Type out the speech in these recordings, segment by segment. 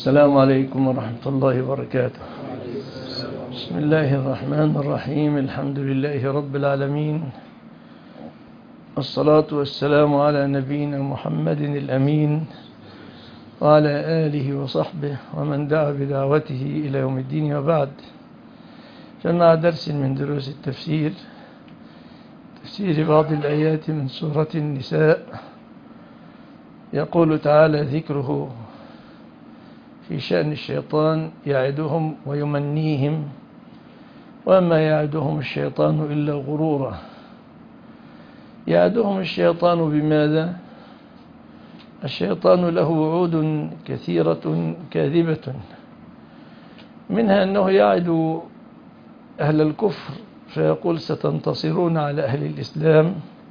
السلام عليكم ورحمة الله وبركاته. بسم الله الرحمن الرحيم. الحمد لله رب العالمين، والصلاة والسلام على نبينا محمد الأمين وعلى آله وصحبه ومن دعا بدعوته إلى يوم الدين، وبعد. فمع درس من دروس التفسير، تفسير بعض الآيات من سورة النساء، يقول تعالى ذكره في شأن الشيطان: يعدهم ويمنيهم وما يعدهم الشيطان إلا غرورا. يعدهم الشيطان بماذا؟ الشيطان له وعود كثيرة كاذبة، منها أنه يعد أهل الكفر فيقول ستنتصرون على أهل الإسلام،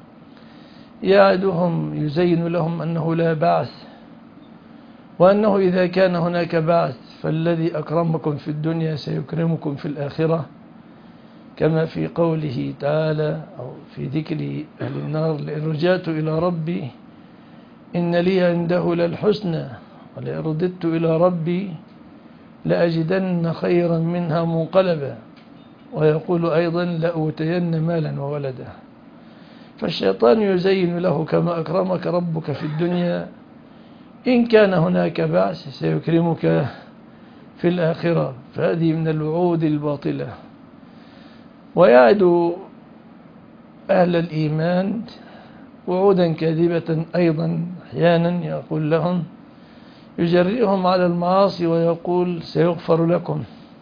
يعدهم يزين لهم أنه لا بعث، وأنه إذا كان هناك بعث فالذي أكرمكم في الدنيا سيكرمكم في الآخرة، كما في قوله تعالى أو في ذكر أهل النار: لئن رجعت إلى ربي إن لي عنده للحسنى ولئن رددت إلى ربي لأجدن خيرا منها منقلبا، ويقول أيضا: لأوتين مالا وولدا. فالشيطان يزين له: كما أكرمك ربك في الدنيا إن كان هناك بعث سيكرمك في الآخرة. فهذه من الوعود الباطلة. ويعد أهل الإيمان وعودا كاذبة أيضا، أحيانا يقول لهم، يجرئهم على المعاصي ويقول: سيغفر لكم.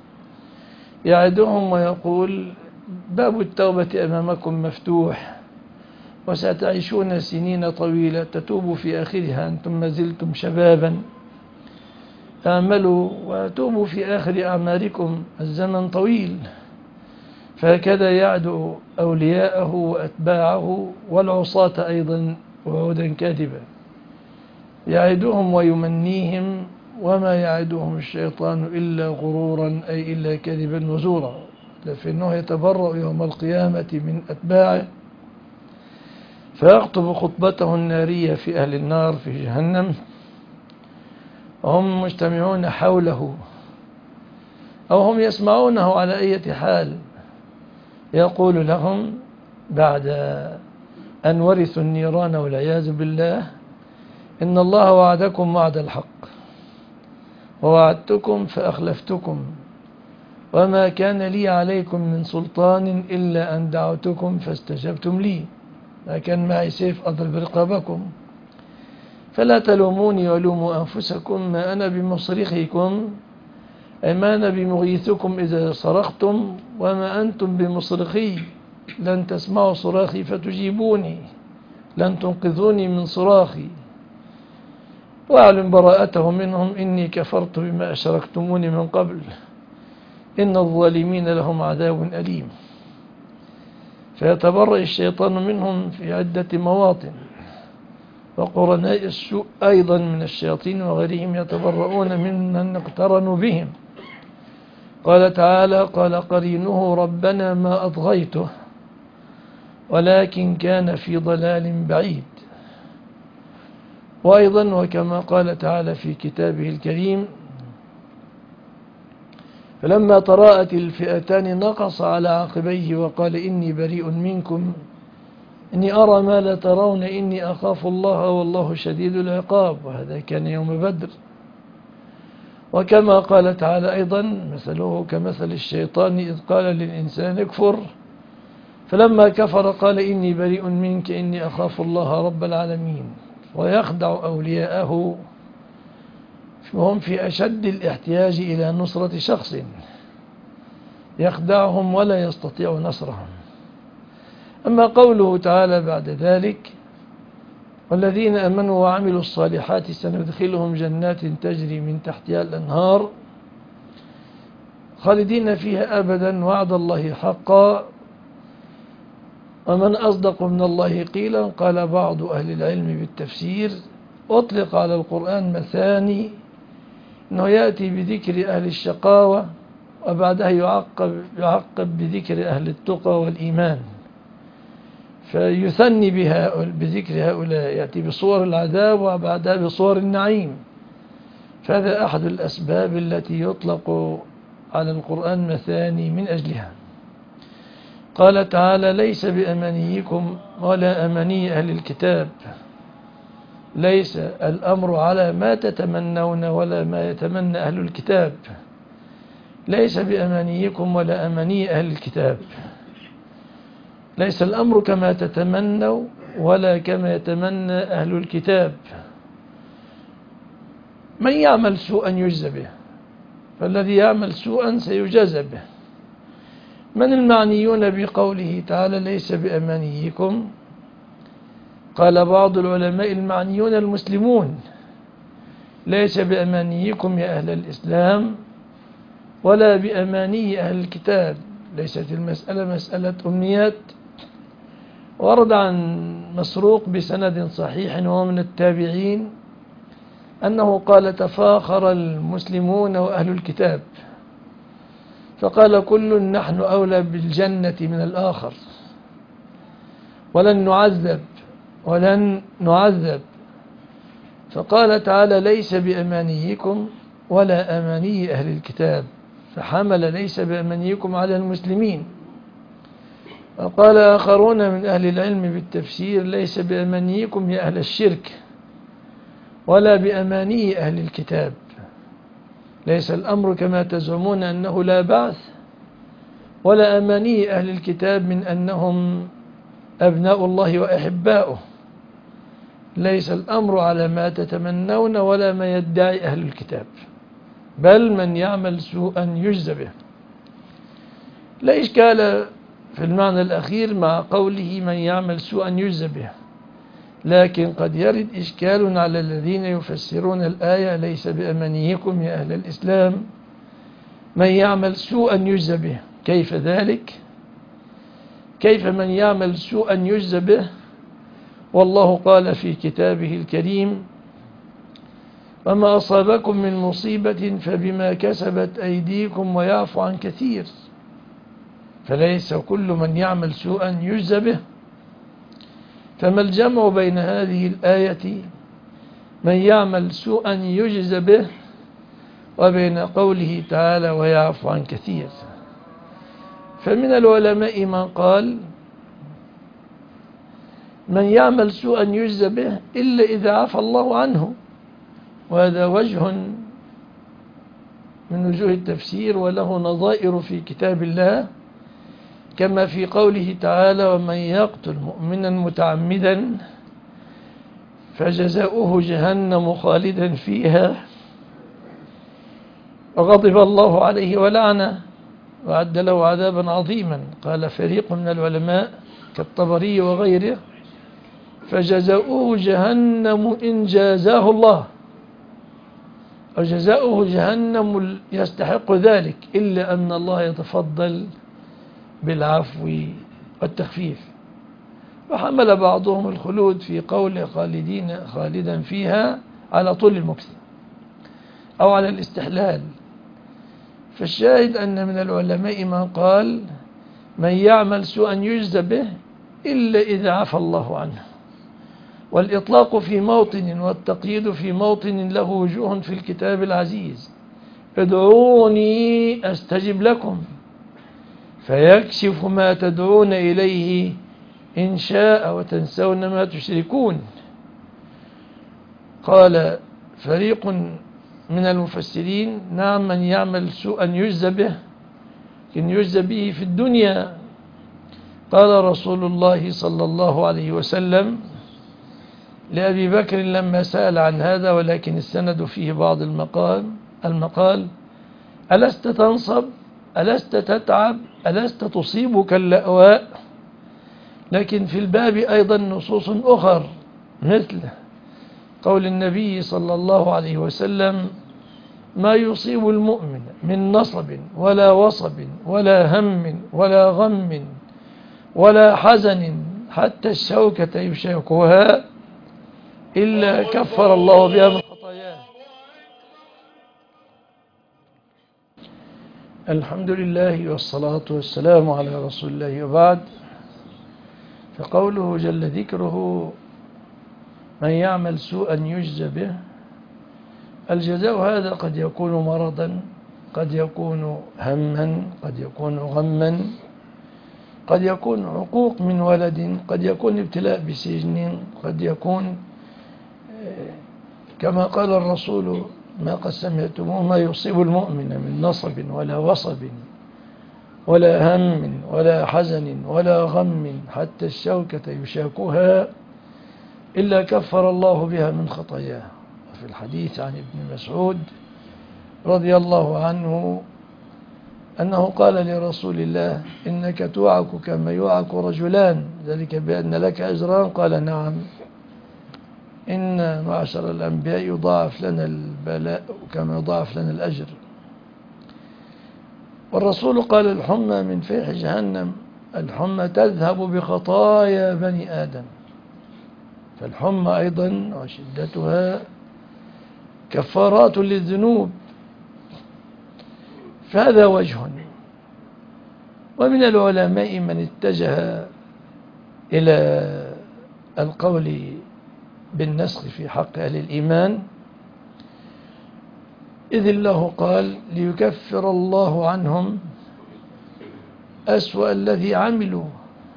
يعدهم ويقول: باب التوبة أمامكم مفتوح وستعيشون سنين طويلة تتوبوا في آخرها، أنتم ما زلتم شبابا، اعملوا وتوبوا في آخر أعمالكم، الزمن طويل. فهكذا يعد أولياءه وأتباعه والعصاة أيضا وعودا كاذبا. يعدهم ويمنيهم وما يعدهم الشيطان إلا غرورا، أي إلا كذبا وزورا، فإنه يتبرأ يوم القيامة من أتباعه فيخطب خطبته النارية في أهل النار في جهنم، وهم مجتمعون حوله أو هم يسمعونه على أي حال. يقول لهم بعد أن ورثوا النيران والعياذ بالله: إن الله وعدكم وعد الحق ووعدتكم فأخلفتكم وما كان لي عليكم من سلطان إلا أن دعوتكم فاستجبتم لي، ما كان معي سيف أضرب رقابكم، فلا تلوموني ولوموا أنفسكم، ما أنا بمصرخكم، أي ما أنا بمغيثكم إذا صرختم، وما أنتم بمصرخي، لن تسمعوا صراخي فتجيبوني، لن تنقذوني من صراخي. وأعلن براءته منهم إني كفرت بما أشركتموني من قبل إن الظالمين لهم عذاب أليم. فيتبرأ الشيطان منهم في عدة مواطن، وقرناء السوء أيضا من الشياطين وغيرهم يتبرؤون ممن اقترنوا بهم. قال تعالى: قال قرينه ربنا ما أطغيته ولكن كان في ضلال بعيد. وأيضا وكما قال تعالى في كتابه الكريم: فلما تراءت الفئتان نقص على عقبيه وقال إني بريء منكم إني أرى ما لا ترون إني أخاف الله والله شديد العقاب. وهذا كان يوم بدر. وكما قال تعالى أيضا: مثله كمثل الشيطان إذ قال للإنسان اكفر فلما كفر قال إني بريء منك إني أخاف الله رب العالمين. ويخدع أولياءه وهم في أشد الاحتياج إلى نصرة شخص، يخدعهم ولا يستطيع نصرهم. أما قوله تعالى بعد ذلك: والذين آمنوا وعملوا الصالحات سندخلهم جنات تجري من تحتها الأنهار خالدين فيها أبدا وعد الله حقا ومن أصدق من الله قيلا. قال بعض أهل العلم بالتفسير: أطلق على القرآن مثاني، أنه يأتي بذكر أهل الشقاوة وبعدها يعقب بذكر أهل التقى والإيمان، فيثني بذكر هؤلاء، يأتي بصور العذاب وبعدها بصور النعيم. فهذا أحد الأسباب التي يطلق على القرآن مثاني من أجلها. قال تعالى: ليس بأمانيكم ولا أماني أهل الكتاب. ليس الأمر على ما تتمنون ولا ما يتمنى أهل الكتاب. ليس بأمانيكم ولا أماني أهل الكتاب. ليس الأمر كما تتمنوا ولا كما يتمنى أهل الكتاب. من يعمل سوءا يجزى به، فالذي يعمل سوءا سيجازى به. من المعنيون بقوله تعالى: ليس بأمانيكم؟ قال بعض العلماء: المعنيون المسلمون. ليس بأمانيكم يا أهل الإسلام ولا بأماني أهل الكتاب. ليست المسألة مسألة أمنيات. ورد عن مسروق بسند صحيح وهو من التابعين أنه قال: تفاخر المسلمون وأهل الكتاب، فقال كل: نحن أولى بالجنة من الآخر، ولن نعذب. فقال تعالى: ليس بأمانيكم ولا أماني أهل الكتاب، فحمل ليس بأمانيكم على المسلمين. وقال آخرون من أهل العلم بالتفسير: ليس بأمانيكم يا أهل الشرك ولا بأماني أهل الكتاب. ليس الأمر كما تزعمون أنه لا بعث، ولا أماني أهل الكتاب من أنهم أبناء الله وأحباؤه. ليس الأمر على ما تتمنون ولا ما يدعي أهل الكتاب، بل من يعمل سوءا يجزى به. لا إشكال في المعنى الأخير مع قوله: من يعمل سوءا يجزى به، لكن قد يرد إشكال على الذين يفسرون الآية: ليس بأمانيكم يا أهل الإسلام، من يعمل سوءا يجزى به. كيف ذلك؟ كيف من يعمل سوءا يجزى به والله قال في كتابه الكريم: وما أصابكم من مصيبة فبما كسبت أيديكم ويعفو عن كثير. فليس كل من يعمل سوءا يجزى به. فما الجمع بين هذه الآية من يعمل سوءا يجزى به وبين قوله تعالى: ويعفو عن كثير؟ فمن العلماء من قال: من يعمل سوءا يجزى به إلا إذا عفى الله عنه. وهذا وجه من وجوه التفسير، وله نظائر في كتاب الله، كما في قوله تعالى: ومن يقتل مؤمنا متعمدا فجزاؤه جهنم خالدا فيها وغضب الله عليه ولعنه وأعد له عذابا عظيما. قال فريق من العلماء كالطبري وغيره: فجزاؤه جهنم إن جازاه الله، وجزاؤه جهنم يستحق ذلك، إلا أن الله يتفضل بالعفو والتخفيف. وحمل بعضهم الخلود في قول خالدا فيها على طول المكث أو على الاستحلال. فالشاهد أن من العلماء من قال: من يعمل سوءا يجزى به إلا إذا عفى الله عنه. والإطلاق في موطن والتقييد في موطن له وجوه في الكتاب العزيز: ادعوني أستجب لكم فيكشف ما تدعون إليه إن شاء وتنسون ما تشركون. قال فريق من المفسرين: نعم، من يعمل سوءا يجزى به، لكن يجزى به في الدنيا. قال رسول الله صلى الله عليه وسلم لأبي بكر لما سأل عن هذا، ولكن السند فيه بعض المقال: ألست تنصب؟ ألست تتعب؟ ألست تصيبك اللأواء؟ لكن في الباب أيضا نصوص أخر، مثل قول النبي صلى الله عليه وسلم: ما يصيب المؤمن من نصب ولا وصب ولا هم ولا غم ولا حزن حتى الشوكة يشاكها إلا كفر الله بها من خطاياه. الحمد لله والصلاة والسلام على رسول الله، وبعد. فقوله جل ذكره: من يعمل سوءا يجزى به، الجزاء هذا قد يكون مرضا، قد يكون هما، قد يكون غما، قد يكون عقوق من ولد، قد يكون ابتلاء بسجن، قد يكون كما قال الرسول: ما قد سمعتموه ما يصيب المؤمن من نصب ولا وصب ولا هم ولا حزن ولا غم حتى الشوكة يشاكها إلا كفر الله بها من خطاياه. وفي الحديث عن ابن مسعود رضي الله عنه أنه قال لرسول الله: إنك توعك كما يوعك رجلان، ذلك بأن لك أجران. قال: نعم، إن معشر الأنبياء يضاعف لنا البلاء كما يضاعف لنا الأجر. والرسول قال: الحمى من فيح جهنم، الحمى تذهب بخطايا بني آدم. فالحمى أيضا وشدتها كفارات للذنوب. فهذا وجه. ومن العلماء من اتجه إلى القول بالنسخ في حق أهل الإيمان، إذ الله قال: ليكفر الله عنهم أسوأ الذي عملوا،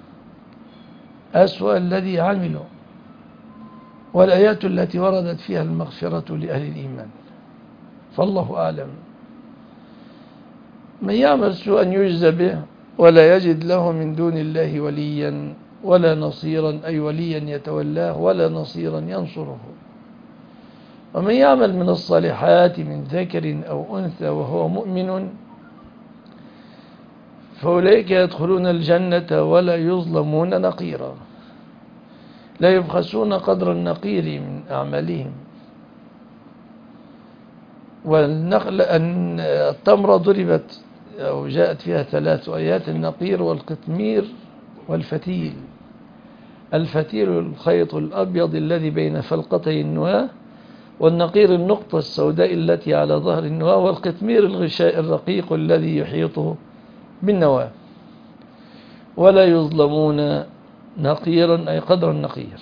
أسوأ الذي عملوا. والآيات التي وردت فيها المغفرة لأهل الإيمان. فالله أعلم. من يعمل سوءا يجزى به ولا يجد له من دون الله وليا ولا نصيرا، أي وليا يتولاه ولا نصيرا ينصره. ومن يعمل من الصالحات من ذكر أو أنثى وهو مؤمن فأولئك يدخلون الجنة ولا يظلمون نقيرا، لا يبخسون قدر النقير من أعمالهم. والنخل أن التمرة ضربت أو جاءت فيها 3 آيات: النقير والقطمير والفتيل. الفتيل الخيط الأبيض الذي بين فلقتي النواة، والنقير النقطة السوداء التي على ظهر النواة، والقطمير الغشاء الرقيق الذي يحيطه بالنواة. ولا يظلمون نقيرا، أي قدر النقير.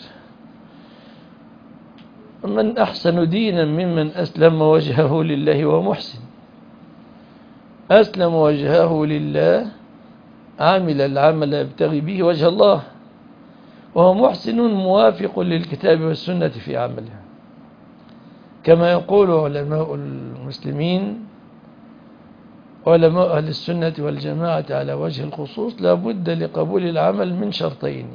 من أحسن دينا ممن أسلم وجهه لله وهو محسن. أسلم وجهه لله، عمل العمل يبتغي به وجه الله، وهو محسن موافق للكتاب والسنة في عمله. كما يقول علماء المسلمين، علماء أهل السنة والجماعة على وجه الخصوص: لا بد لقبول العمل من شرطين: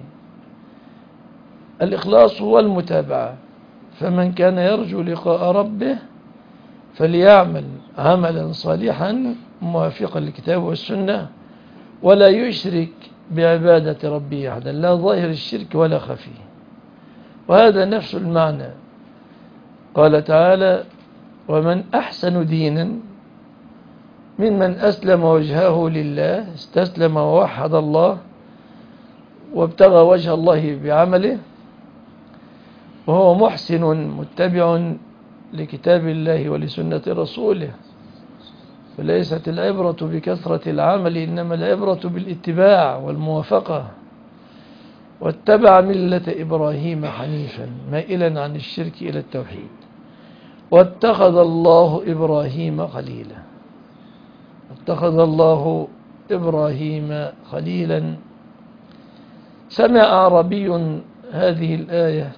الإخلاص والمتابعة. فمن كان يرجو لقاء ربه فليعمل عملا صالحا موافقا للكتاب والسنة، ولا يشرك بعبادة ربه أحدا، لا ظاهر الشرك ولا خفي. وهذا نفس المعنى. قال تعالى: ومن أحسن دينا ممن أسلم وجهه لله، استسلم ووحد الله وابتغى وجه الله بعمله، وهو محسن متبع لكتاب الله ولسنة رسوله. فليست العبرة بكثرة العمل، إنما العبرة بالاتباع والموافقة. واتبع ملة إبراهيم حنيفا مائلا عن الشرك إلى التوحيد، واتخذ الله إبراهيم خليلا. اتخذ الله إبراهيم خليلا. سمع أعرابي هذه الآية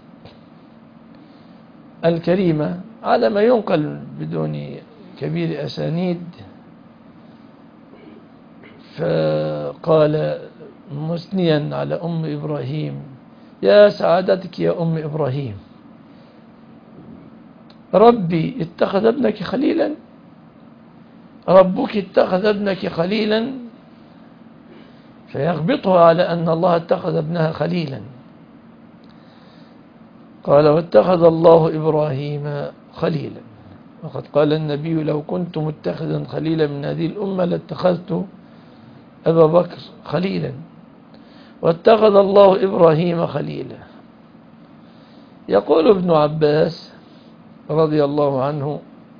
الكريمة على ما ينقل بدون كبير أسانيد، فقال مثنيا على أم إبراهيم: يا سعادتك يا أم إبراهيم، ربي اتخذ ابنك خليلا، ربك اتخذ ابنك خليلا. فيغبطها على أن الله اتخذ ابنها خليلا. قال: واتخذ الله إبراهيم خليلا. وقد قال النبي: لو كنت متخذا خليلا من هذه الأمة لاتخذت أبا بكر خليلا. واتخذ الله إبراهيم خليلا. يقول ابن عباس رضي الله عنه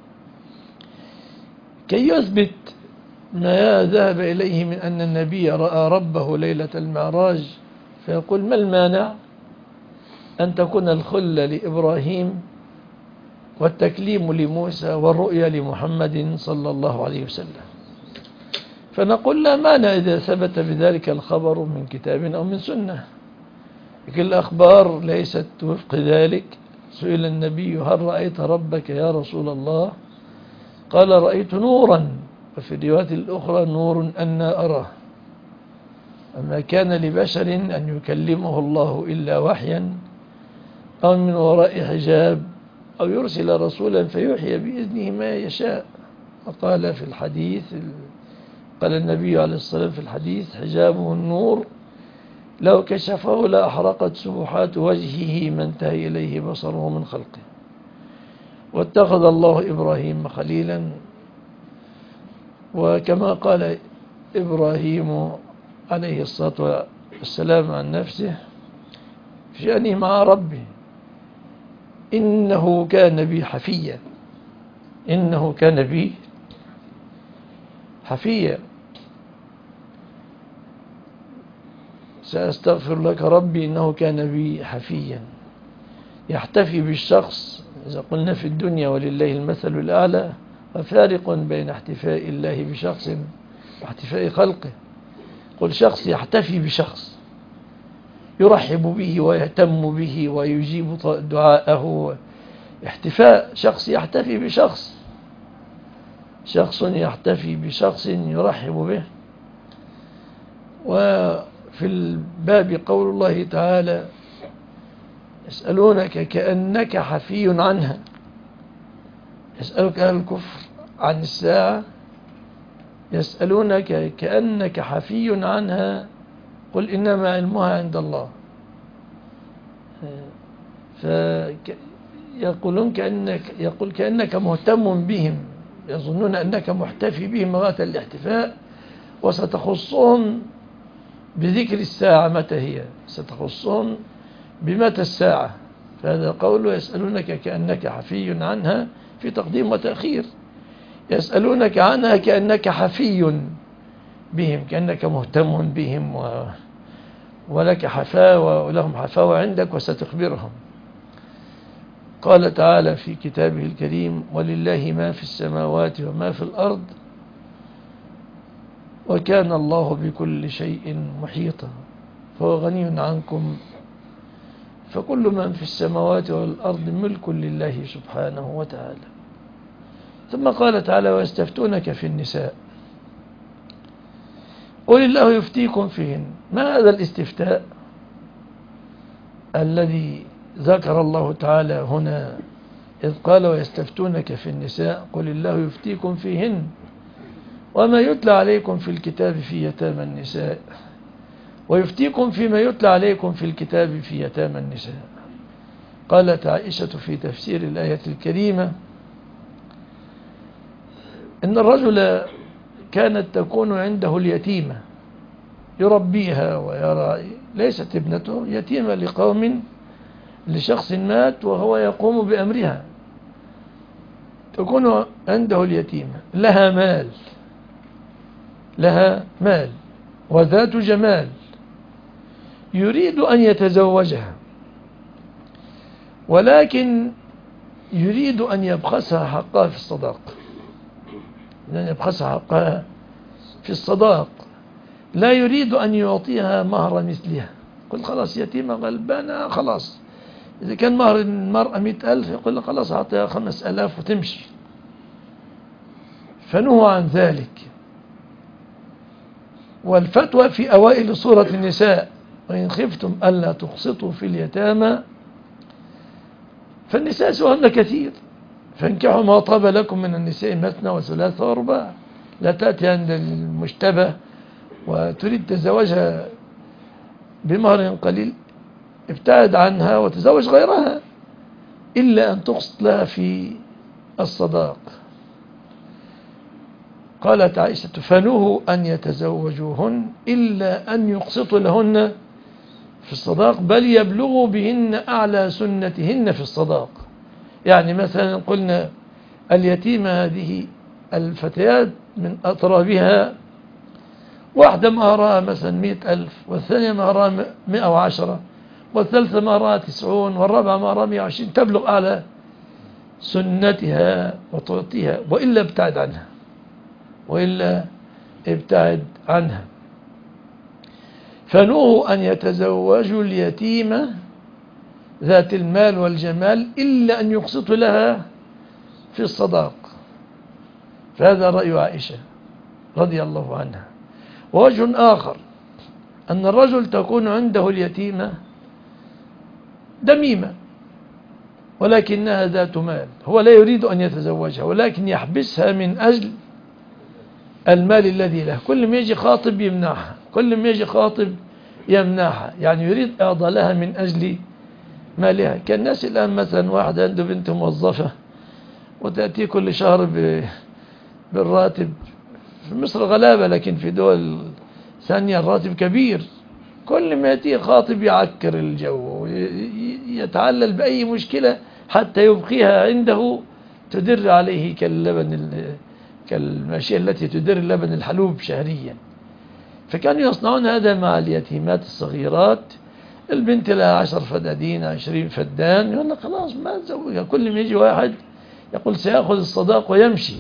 كي يثبت ما ذهب إليه من أن النبي رأى ربه ليلة المعراج، فيقول: ما المانع أن تكون الخلة لإبراهيم والتكليم لموسى والرؤيا لمحمد صلى الله عليه وسلم. فنقول لا مانع إذا ثبت بذلك الخبر من كتاب أو من سنة، لكن الأخبار ليست وفق ذلك. سئل النبي هل رأيت ربك يا رسول الله؟ قال رأيت نورا، وفي الرواية الأخرى نور أنا أراه. أما كان لبشر أن يكلمه الله إلا وحيا أو من وراء حجاب أو يرسل رسولا فيوحي بإذنه ما يشاء. وقال في الحديث، قال النبي عليه الصلاة والسلام في الحديث حجابه النور لو كشفه لأحرقت سبحات وجهه ما انتهى إليه بصره من خلقه. واتخذ الله إبراهيم خليلا، وكما قال إبراهيم عليه الصلاة والسلام عن نفسه في شأنه مع ربه إنه كان بي حفيا، إنه كان بي حفيا، سأستغفر لك ربي إنه كان بي حفيا. يحتفي بالشخص، إذا قلنا في الدنيا ولله المثل الأعلى، وفارق بين احتفاء الله بشخص واحتفاء خلقه. قل شخص يحتفي بشخص، يرحب به ويهتم به ويجيب دعاءه. احتفاء شخص يحتفي بشخص، شخص يحتفي بشخص يرحب به. وفي الباب قول الله تعالى يسألونك كأنك حفي عنها، يسألك أهل الكفر عن الساعة، يسألونك كأنك حفي عنها قل إنما علمها عند الله. فيقولون كأنك مهتم بهم، يظنون أنك محتفي بهم غاية الاحتفاء، وستخصهم بذكر الساعة متى هي، ستخصهم بمتى الساعة. فهذا قوله يسألونك كأنك حفي عنها في تقديم وتأخير. يسألونك عنها كأنك حفي بهم، كأنك مهتم بهم ولك حفاوة ولهم حفاوة عندك وستخبرهم. قال تعالى في كتابه الكريم ولله ما في السماوات وما في الأرض وكان الله بكل شيء محيطا. فهو غني عنكم، فكل من في السماوات والأرض ملك لله سبحانه وتعالى. ثم قال تعالى ويستفتونك في النساء قل الله يفتيكم فيهن. ما هذا الاستفتاء الذي ذكر الله تعالى هنا إذ قال ويستفتونك في النساء قل الله يفتيكم فيهن وما يتلى عليكم في الكتاب في يتامى النساء ويفتيكم فيما يتلى عليكم في الكتاب في يتامى النساء. قالت عائشة في تفسير الآية الكريمة إن الرجل كانت تكون عنده اليتيمة يربيها ويرى، ليست ابنته، يتيمة لقوم لشخص مات وهو يقوم بأمرها، تكون عنده اليتيمة لها مال وذات جمال، يريد أن يتزوجها ولكن يريد أن يبخسها حقها في الصداق، أن يبخسها حقها في الصداق، لا يريد أن يعطيها مهر مثلها. قل خلاص يتيمة غلبانة خلاص، إذا كان مهر المرأة 100,000 يقول خلاص أعطيها 5,000 وتمشي. فنهوا عن ذلك. والفتوى في أوائل سورة النساء وإن خفتم ألا تقسطوا في اليتامى فالنساء سؤالنا كثير فانكحوا ما طاب لكم من النساء مثنى وثلاث ورباع. لا تأتي عند المشتبه وتريد تزوجها بمهر قليل، ابتعد عنها وتزوج غيرها إلا أن تقسط لها في الصداق. قالت عائشة فنهوا أن يتزوجوهن إلا أن يقسطوا لهن في الصداق بل يبلغوا بهن أعلى سنتهن في الصداق. يعني مثلا قلنا اليتيمة هذه الفتيات من أطرابها واحدة مهرها مثلا 100,000 والثانية مهرها 110 والثالثة مهرها 90 والرابعة مهرها 120، تبلغ أعلى سنتها وتعطيها، وإلا ابتعد عنها، وإلا ابتعد عنها. فنهوا أن يتزوجوا اليتيمة ذات المال والجمال إلا أن يقسطوا لها في الصداق. فهذا رأي عائشة رضي الله عنها. ووجه آخر أن الرجل تكون عنده اليتيمة دميمة ولكنها ذات مال، هو لا يريد أن يتزوجها ولكن يحبسها من أجل المال الذي له، كل ما يجي خاطب يمنعها، كل ما يجي خاطب يمنعها، يعني يريد إعضالها من أجل مالها. كالناس الآن مثلا واحد عنده بنت موظفة وتأتي كل شهر بالراتب، في مصر غلابة لكن في دول ثانية الراتب كبير، كل ما يأتي خاطب يعكر الجو ويتعلل بأي مشكلة حتى يبقيها عنده تدر عليه كالماشية التي تدر لبن الحلوب شهريا. فكانوا يصنعون هذا مع اليتيمات الصغيرات، البنت لها 10 فدادين 20 فدان، يقول لك خلاص ما تزوجها، كل ما يجي واحد يقول سيأخذ الصداق ويمشي،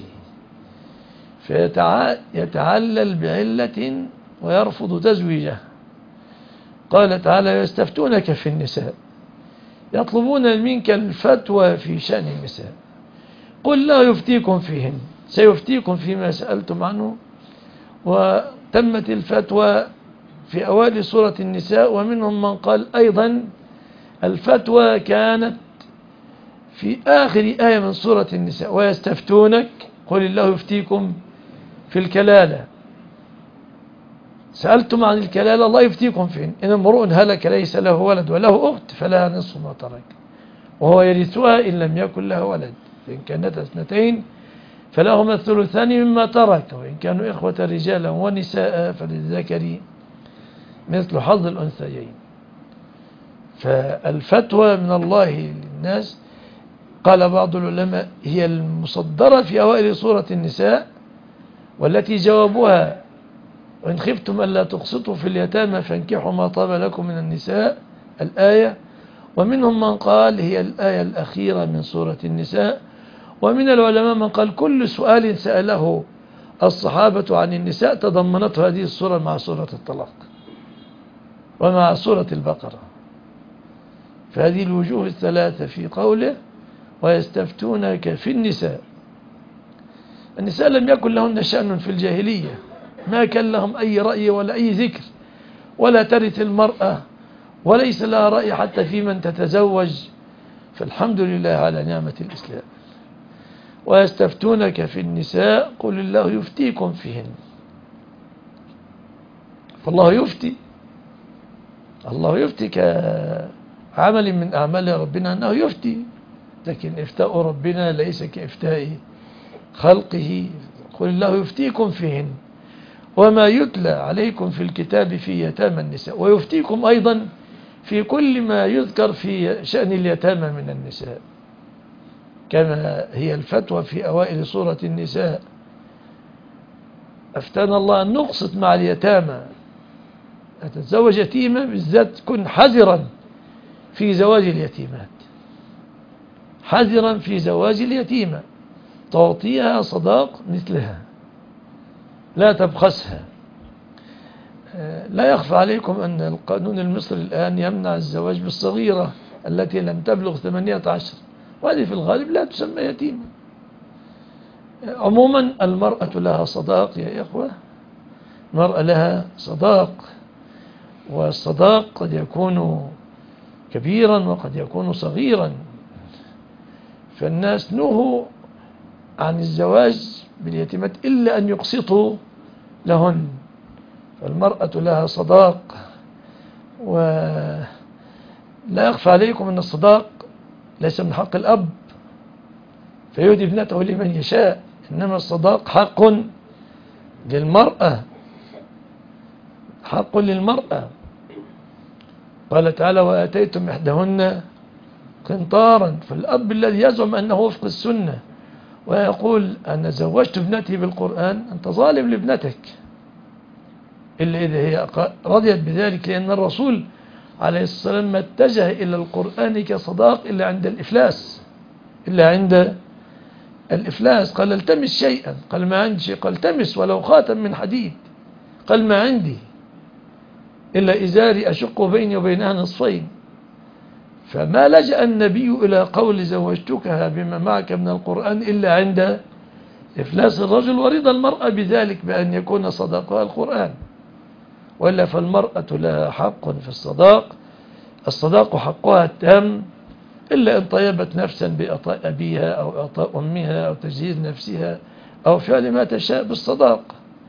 فيتعلل بعلة ويرفض تزويجه. قال تعالى يستفتونك في النساء يطلبون منك الفتوى في شأن النساء قل لا يفتيكم فيهن، سيفتيكم فيما سألتم عنه. وتمت الفتوى في أوائل سورة النساء، ومنهم من قال أيضا الفتوى كانت في آخر آية من سورة النساء ويستفتونك قل الله يفتيكم في الكلالة، سألتم عن الكلالة الله يفتيكم فين، إن امرؤ هلك ليس له ولد وله أخت فلها نصف ما ترك وهو يرثها إن لم يكن له ولد، فإن كانت اثنتين فلهما الثلثان مما ترك، وإن كانوا إخوة رجالا ونساء فللذكر مثل حظ الأنثيين. فالفتوى من الله للناس، قال بعض العلماء هي المصدرة في أوائل سورة النساء والتي جوابها وإن خفتم ألا تقسطوا في اليتامى فانكحوا ما طاب لكم من النساء الآية. ومنهم من قال هي الآية الأخيرة من سورة النساء. ومن العلماء من قال كل سؤال سأله الصحابة عن النساء تضمنته هذه السورة مع سورة الطلاق ومع سورة البقرة. فهذه الوجوه الثلاثة في قوله ويستفتونك في النساء. النساء لم يكن لهن شأن في الجاهلية، ما كان لهم أي رأي ولا أي ذكر، ولا ترث المرأة وليس لها رأي حتى في من تتزوج، فالحمد لله على نعمة الإسلام. ويستفتونك في النساء قل الله يفتيكم فيهن، فالله يفتي، الله يفتي كعمل من أعمال ربنا أنه يفتي، لكن إفتاء ربنا ليس كإفتاء خلقه. قل الله يفتيكم فيهن وما يتلى عليكم في الكتاب في يتامى النساء، ويفتيكم أيضا في كل ما يذكر في شأن اليتامى من النساء، كما هي الفتوى في أوائل سورة النساء أفتانا الله أن نقسط مع اليتامى، أتتزوج يتيمة بالذات كن حذرا في زواج اليتيمات، حذرا في زواج اليتيمة، تعطيها صداق مثلها لا تبخسها. لا يخفى عليكم أن القانون المصري الآن يمنع الزواج بالصغيرة التي لم تبلغ 18، وهذه في الغالب لا تسمى يتيمة. عموما المرأة لها صداق يا إخوة، المرأة لها صداق، والصداق قد يكون كبيرا وقد يكون صغيرا، فالناس نهوا عن الزواج باليتيمات إلا أن يقسطوا لهن، فالمرأة لها صداق. ولا يخفى عليكم أن الصداق ليس من حق الأب فيهدي ابنته لمن يشاء، إنما الصداق حق للمرأة، حق للمرأة. قال تعالى وآتيتم إحداهن قنطارا، فالأب الذي يزعم أنه وفق السنة ويقول أنا زوجت ابنتي بالقرآن أنت ظالم لابنتك، إلا إذا هي رضيت بذلك، لأن الرسول عليه الصلاة والسلام ما اتجه إلى القرآن كصداق إلا عند الإفلاس، إلا عند الإفلاس. قال التمس شيئا، قال ما عندي شيء، قال التمس ولو خاتم من حديد، قال ما عندي إلا إزاري أشق بيني وبينها نصفين. فما لجأ النبي إلى قول زوجتكها بما معك من القرآن إلا عند إفلاس الرجل ورضا المرأة بذلك بأن يكون صداقها القرآن، وإلا فالمرأة لها حق في الصداق، الصداق حقها التام، إلا إن طيبت نفسا بإعطاء أبيها أو إعطاء أمها أو تجهيز نفسها أو فعل ما تشاء بالصداق.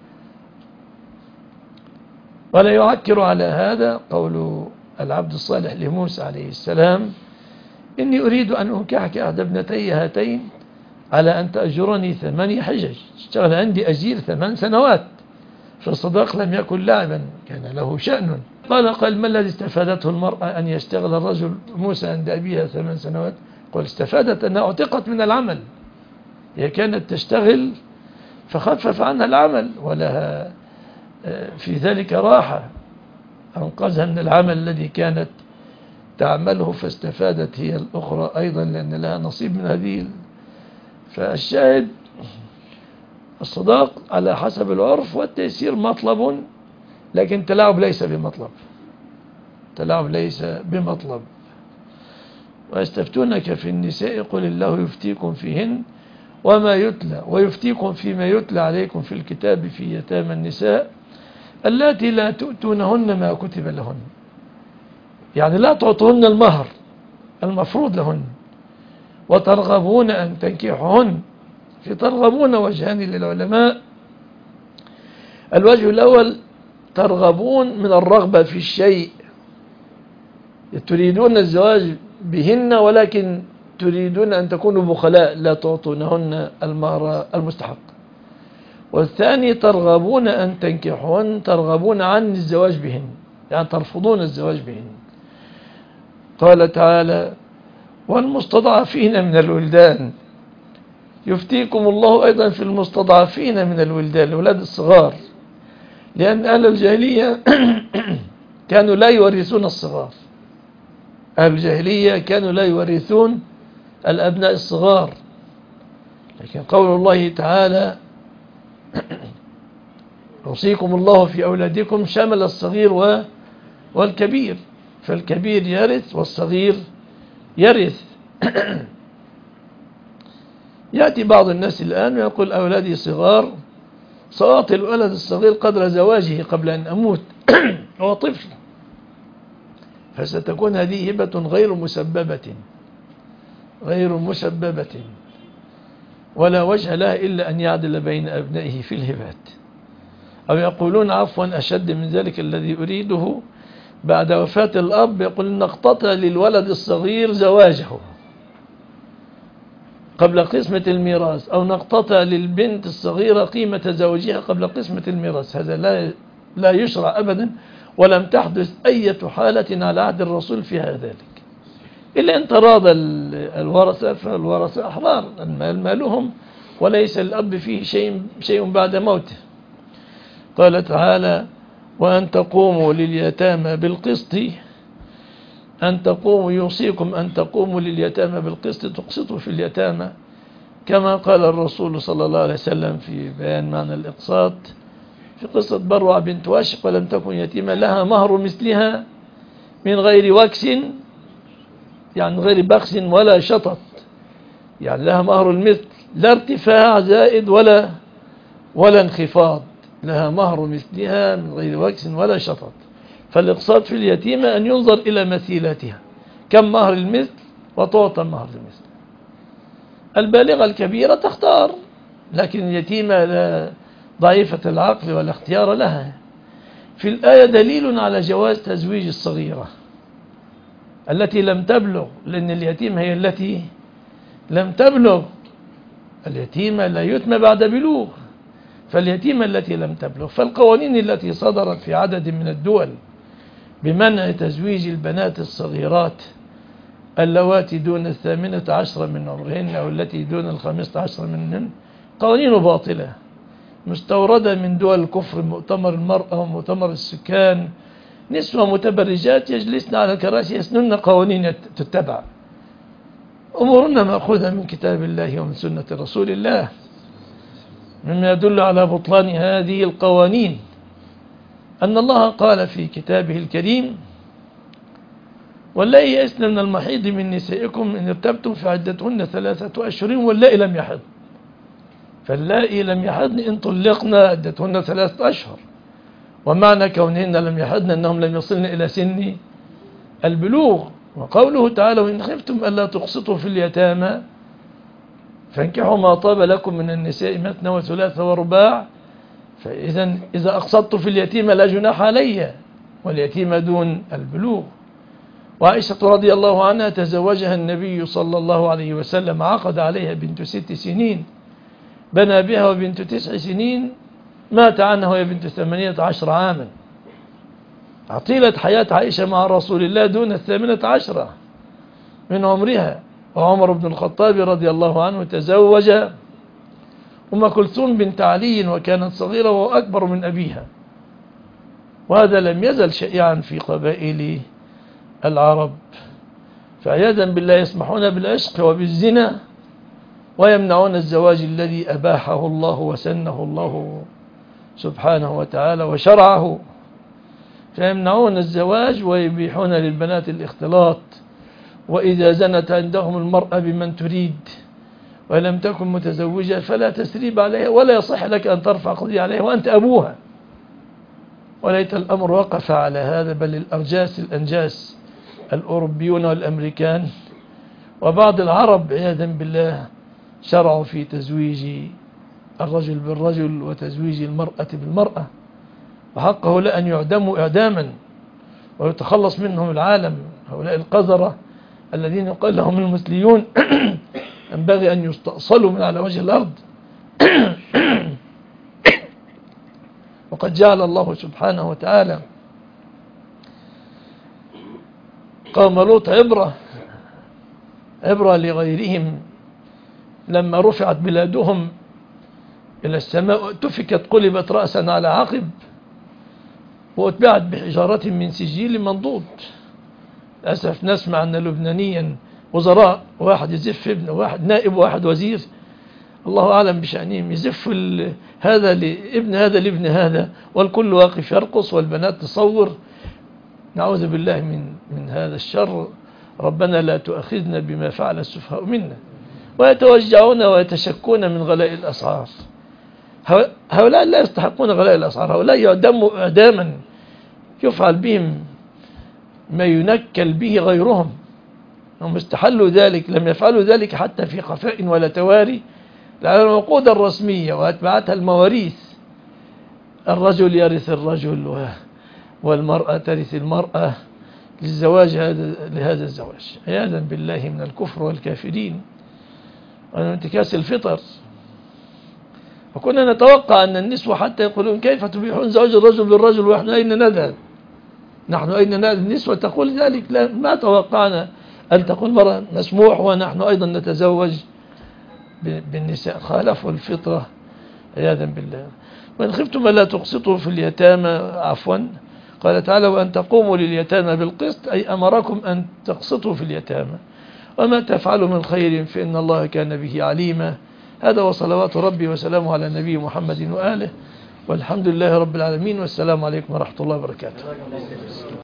ولا يعكر على هذا قول العبد الصالح لموسى عليه السلام: إني أريد أن أنكحك إحدى ابنتي هاتين على أن تأجرني 8 حجج. اشتغل عندي أجير 8 سنوات، فالصداق لم يكن لعبا، كان له شأن. قال ما الذي استفادته المرأة أن يشتغل الرجل موسى عند أبيها 8 سنوات؟ قال استفادت أنها اعتقت من العمل، هي كانت تشتغل فخفف عنها العمل ولها في ذلك راحة، أنقذها من العمل الذي كانت تعمله، فاستفادت هي الأخرى أيضا لأن لها نصيب من هذه. فالشاهد الصداق على حسب العرف، والتيسير مطلب، لكن التلاعب ليس بمطلب، التلاعب ليس بمطلب. ويستفتونك في النساء قل الله يفتيكم فيهن وما يتلى ويفتيكم فيما يتلى عليكم في الكتاب في يتامى النساء اللاتي لا تؤتونهن ما كتب لهن، يعني لا تعطوهن المهر المفروض لهن، وترغبون أن تنكحهن. في ترغبون وجهان للعلماء: الوجه الأول ترغبون من الرغبة في الشيء، تريدون الزواج بهن ولكن تريدون أن تكونوا بخلاء لا تعطونهن المهر المستحق. والثاني ترغبون أن تنكحهن، ترغبون عن الزواج بهن، يعني ترفضون الزواج بهن. قال تعالى: والمستضعفين من الولدان. يفتيكم الله أيضا في المستضعفين من الولدان، الأولاد الصغار، لأن أهل الجاهلية كانوا لا يورثون الصغار، أهل الجاهلية كانوا لا يورثون الأبناء الصغار. لكن قول الله تعالى: يوصيكم الله في أولادكم شمل الصغير والكبير، فالكبير يرث والصغير يرث. يأتي بعض الناس الآن ويقول أولادي صغار، سأعطي الولد الصغير قدر زواجه قبل أن أموت هو طفل، فستكون هذه هبة غير مسببة ولا وجه لها إلا أن يعدل بين أبنائه في الهبات. أو يقولون عفوا أشد من ذلك الذي أريده: بعد وفاة الأب يقول نقتطع للولد الصغير زواجه قبل قسمة الميراث، أو نقتطع للبنت الصغيرة قيمة زوجها قبل قسمة الميراث. هذا لا يشرع أبدا، ولم تحدث أي حالة على عهد الرسول فيها ذلك، إلا أن تراضى الورثة، فالورثة أحرار، المال مالهم وليس الأب فيه شيء بعد موته. قال تعالى: وأن تقوموا لليتامى بالقسط، أن تقوموا يوصيكم أن تقوموا لليتامى بالقسط، تقسطوا في اليتامى، كما قال الرسول صلى الله عليه وسلم في بيان معنى الإقساط في قصة بروع بنت واشق: ولم تكن يتيمة لها مهر مثلها من غير وكس، يعني غير بخس ولا شطط، يعني لها مهر المثل، لا ارتفاع زائد ولا انخفاض، لها مهر مثلها من غير وكس ولا شطط. فالإقساط في اليتيمة أن ينظر إلى مثيلاتها، كم مهر المثل وتعطى مهر المثل. البالغة الكبيرة تختار، لكن اليتيمة ضعيفة العقل ولا اختيار لها. في الآية دليل على جواز تزويج الصغيرة التي لم تبلغ، لأن اليتيمة هي التي لم تبلغ، اليتيمة لا يتم بعد بلوغ، فاليتيمة التي لم تبلغ. فالقوانين التي صدرت في عدد من الدول بمنع تزويج البنات الصغيرات اللواتي دون 18 من عمرهن أو التي دون 15 منهن قوانين باطلة مستوردة من دول الكفر، مؤتمر المرأة ومؤتمر السكان، نسوة متبرجات يجلسن على الكراسي يسنن قوانين تتبع. أمورنا مأخوذة من كتاب الله ومن سنة رسول الله، مما يدل على بطلان هذه القوانين أن الله قال في كتابه الكريم: واللائي يئسن من المحيض من نسائكم إن ارتبتم فعدتهن 3 أشهر واللائي لم يحضن. فاللائي لم يحضن إن طلقن عدتهن 3 أشهر، ومعنى كونهن لم يحضن أنهم لم يصلن إلى سن البلوغ. وقوله تعالى: وإن خفتم ألا تقسطوا في اليتامى فانكحوا ما طاب لكم من النساء مثنى وثلاث ورباع. إذا أقسطت في اليتيم لا جناح علي، واليتيم دون البلوغ. وعائشة رضي الله عنها تزوجها النبي صلى الله عليه وسلم، عقد عليها بنت 6 سنين، بنى بها وبنت 9 سنين، مات عنها وهي بنت 18 عاما. عطيلة حياة عائشة مع رسول الله دون 18 من عمرها. وعمر بن الخطاب رضي الله عنه تزوج أم كلثوم بنت علي وكانت صغيرة وهو أكبر من أبيها، وهذا لم يزل شائعا في قبائل العرب. فعياذا بالله يسمحون بالعشق وبالزنا ويمنعون الزواج الذي أباحه الله وسنه الله سبحانه وتعالى وشرعه، فيمنعون الزواج ويبيحون للبنات الاختلاط. وإذا زنت عندهم المرأة بمن تريد ولم تكن متزوجة فلا تسريب عليها ولا يصح لك أن ترفع قضية عليها وأنت أبوها. وليت الأمر وقف على هذا، بل الأنجاس الأوروبيون والأمريكان وبعض العرب عياذا بالله شرعوا في تزويج الرجل بالرجل وتزويج المرأة بالمرأة، وحقه لأن يعدموا إعداما ويتخلص منهم العالم. هؤلاء القذرة الذين يقال لهم المثليون ينبغي أن يستأصلوا من على وجه الأرض. وقد جعل الله سبحانه وتعالى قوم لوط عبرة لغيرهم. لما رفعت بلادهم إلى السماء تفكت قلبت رأسا على عقب وأتبعت بحجارة من سجيل منضود. للأسف نسمع أن لبنانيا وزراء، واحد يزف ابنه، واحد نائب، واحد وزير، الله أعلم بشأنهم، يزف هذا لابن هذا لابن هذا، والكل واقف يرقص والبنات تصور. نعوذ بالله من هذا الشر. ربنا لا تؤاخذنا بما فعل السفهاء منا. ويتوجعون ويتشكون من غلاء الأسعار. هؤلاء لا يستحقون غلاء الأسعار، هؤلاء يعدموا إعداما يفعل بهم ما ينكل به غيرهم. هم استحلوا ذلك، لم يفعلوا ذلك حتى في خفاء ولا تواري، لأن العقود الرسمية وأتبعتها المواريث. الرجل يرث الرجل والمرأة ترث المرأة للزواج لهذا الزواج، عياذا بالله من الكفر والكافرين ومن انتكاس الفطر. وكنا نتوقع أن النسوة حتى يقولون: كيف تبيحون زواج الرجل بالرجل ونحن أين نذهب؟ نحن أين نذهب؟ النسوة تقول ذلك. لا، ما توقعنا أن تقول مرة مسموح ونحن أيضا نتزوج بالنساء. خالفوا الفطرة عياذا بالله. وإن خفتم ألا تقسطوا في اليتامى، عفوا، قال تعالى: وأن تقوموا لليتامى بالقسط، أي أمركم أن تقسطوا في اليتامى، وما تفعلوا من خير فإن الله كان به عليما. هذا وصلوات ربي وسلامه على النبي محمد وآله، والحمد لله رب العالمين، والسلام عليكم ورحمة الله وبركاته.